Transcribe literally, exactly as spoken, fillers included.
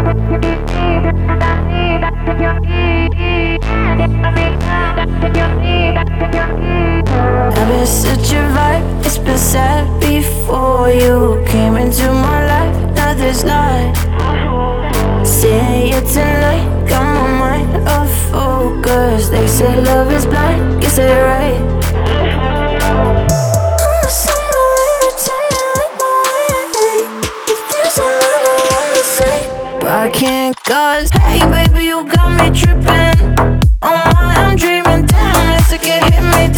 I've been such a vibe, it's been sad before you came into my life. Now there's not. Seeing you tonight, got my mind off focus. They say love is blind, guess they're right. I'm somewhere irritated like my way. If there's another one to say, but I can't, cause hey baby, you got me tripping. Oh my, I'm dreaming, damn, it's like it hit me.